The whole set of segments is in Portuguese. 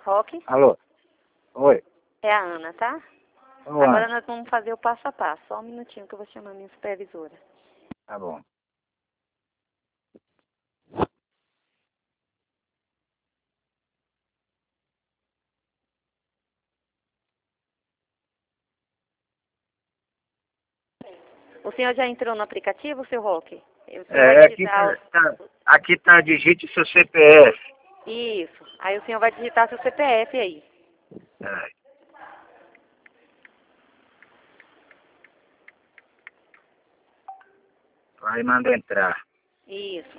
Roque, Alô? Oi. é a Ana, tá? Ô, Agora Ana. nós vamos fazer o passo a passo. Só um minutinho que eu vou chamar minha supervisora. Tá bom. O senhor já entrou no aplicativo, seu Roque? O senhor É, vai aqui digitar aqui tá, digite seu CPF. Isso. Aí o senhor vai digitar seu CPF aí. Peraí. Aí manda entrar. Isso.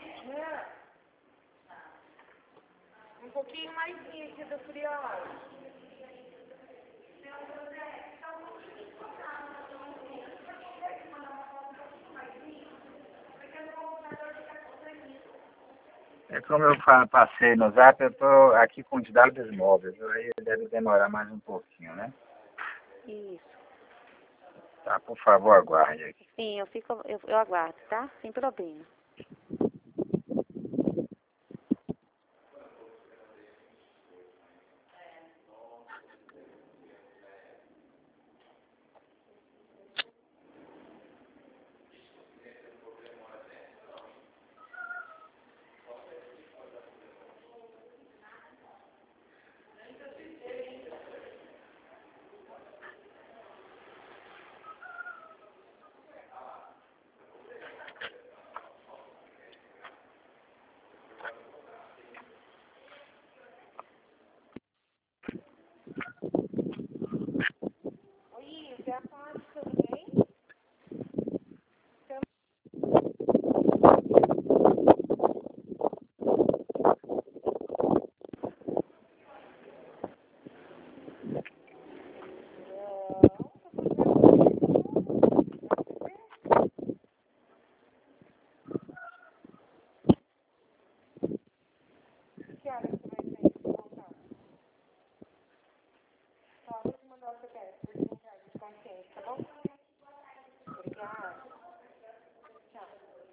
Um pouquinho mais nítido, Friol. É como eu passei no Zap, eu tô aqui com os dados móveis. Aí deve demorar mais um pouquinho, né? Isso. Tá, por favor, aguarde aqui. Sim, eu aguardo, tá? Sem problema. Oi, já pode, tudo bem? Que hora você vai sair de voltar? Só vou te mandar o CPF, por mensagem de consciência, tá bom? Obrigada. Tchau.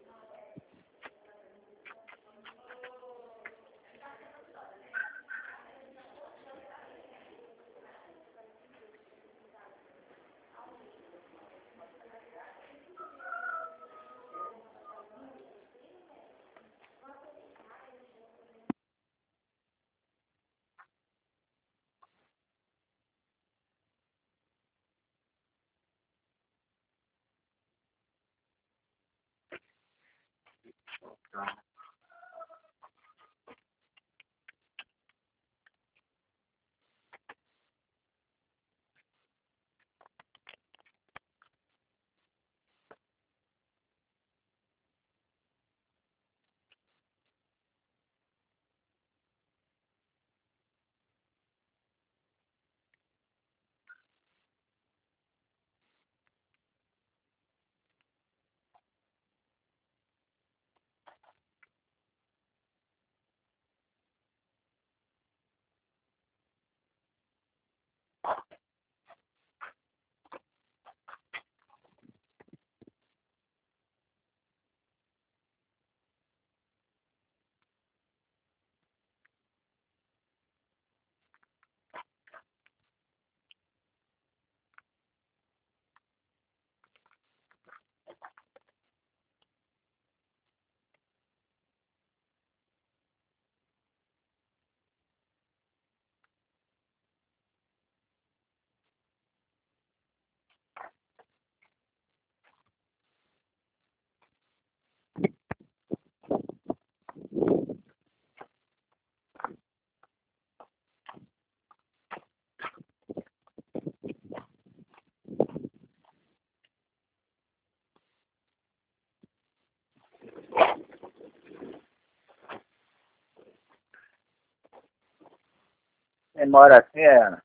Demora assim, Ana?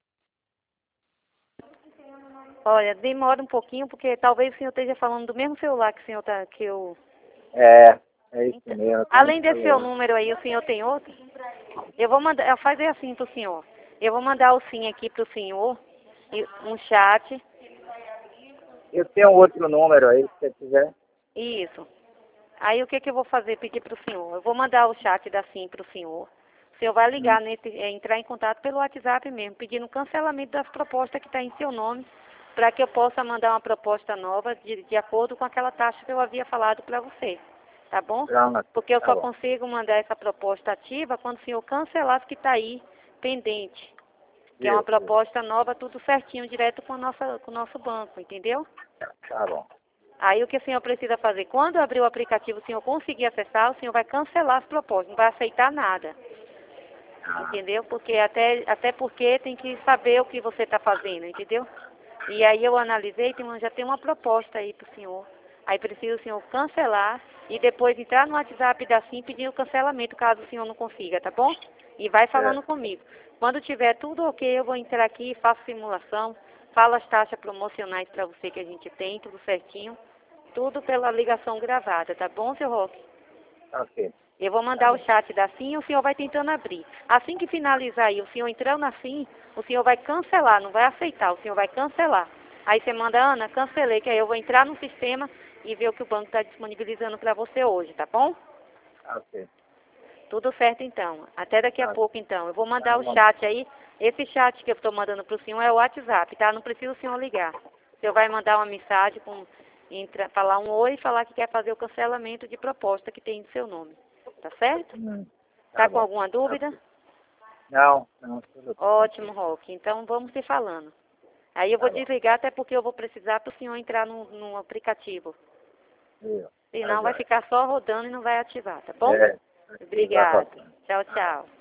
Olha, demora um pouquinho, porque talvez o senhor esteja falando do mesmo celular que o senhor tá, que eu... É isso mesmo. Além desse seu número aí, o senhor tem outro? Eu vou mandar, fazer assim pro senhor. Eu vou mandar o sim aqui pro senhor, um chat. Eu tenho outro número aí, se você quiser. Isso. Aí o que que eu vou fazer? Pedir pro senhor. Eu vou mandar o chat da sim pro senhor. O senhor vai ligar, entrar em contato pelo WhatsApp mesmo, pedindo cancelamento das propostas que está em seu nome, para que eu possa mandar uma proposta nova de acordo com aquela taxa que eu havia falado para você. Tá bom? Porque eu só consigo mandar essa proposta ativa quando o senhor cancelar as que está aí pendente. Que é uma proposta nova, tudo certinho, direto com o nosso banco, entendeu? Tá bom. Aí o que o senhor precisa fazer? Quando abrir o aplicativo, o senhor conseguir acessar, o senhor vai cancelar as propostas, não vai aceitar nada. Entendeu? Porque até porque tem que saber o que você está fazendo, entendeu? E aí eu analisei, já tem uma proposta aí para o senhor. Aí precisa o senhor cancelar e depois entrar no WhatsApp da SIM e pedir o cancelamento, caso o senhor não consiga, tá bom? E vai falando comigo. Quando tiver tudo ok, eu vou entrar aqui, faço simulação, falo as taxas promocionais para você que a gente tem, tudo certinho. Tudo pela ligação gravada, tá bom, seu Roque? Ok. Eu vou mandar o chat da SIM e o senhor vai tentando abrir. Assim que finalizar aí, o senhor entrando na SIM, o senhor vai cancelar, não vai aceitar, o senhor vai cancelar. Aí você manda, Ana, cancelei, que aí eu vou entrar no sistema e ver o que o banco está disponibilizando para você hoje, tá bom? Ok. Tudo certo então. Até daqui a pouco então. Eu vou mandar o chat aí. Esse chat que eu estou mandando para o senhor é o WhatsApp, tá? Não precisa o senhor ligar. O senhor vai mandar uma mensagem, falar um oi e falar que quer fazer o cancelamento de proposta que tem no seu nome. Tá certo? Tá com alguma dúvida? Não. Ótimo, Roque. Então vamos se falando. Aí eu vou desligar, até porque eu vou precisar para o senhor entrar no aplicativo. Senão vai ficar só rodando e não vai ativar, tá bom? Obrigada. Tchau, tchau.